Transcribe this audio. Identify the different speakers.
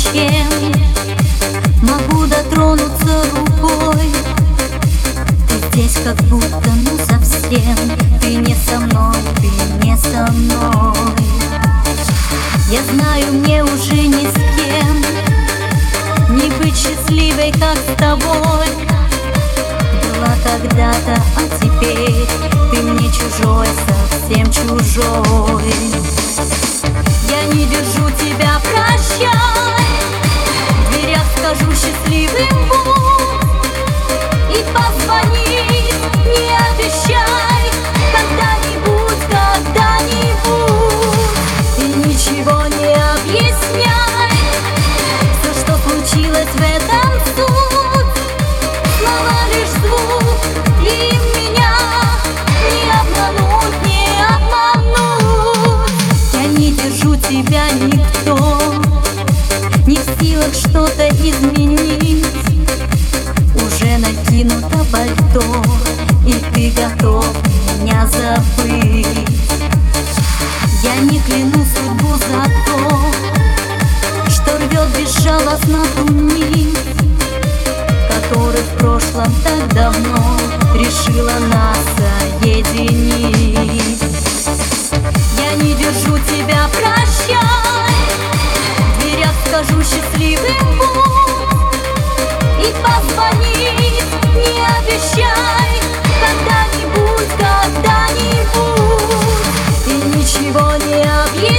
Speaker 1: чем могу дотронуться рукой. Ты здесь как будто ну совсем. Ты не со мной, ты не со мной. Я знаю, мне уже ни с кем не быть счастливой, как с тобой. Была когда-то, а теперь ты мне чужой, совсем чужой. Я не держу тебя, прощай. В дверях скажу счастливым будь. И позвони, не обещай. Когда-нибудь, когда-нибудь. И ничего не объясняй. Все, что случилось в этом суть. Слова лишь звук, и меня не обмануть, не обмануть. Я не держу тебя, никто не в силах что-то изменить. Уже накинуто пальто, и ты готов меня забыть. Я не кляну судьбу за то, что рвет безжалостно ту нить, который в прошлом так давно решила нас соединить. Я не держу тебя, прощай. В дверях скажу счастливым будь. И позвони, не обещай. Когда-нибудь, когда-нибудь. И ничего не объясняй.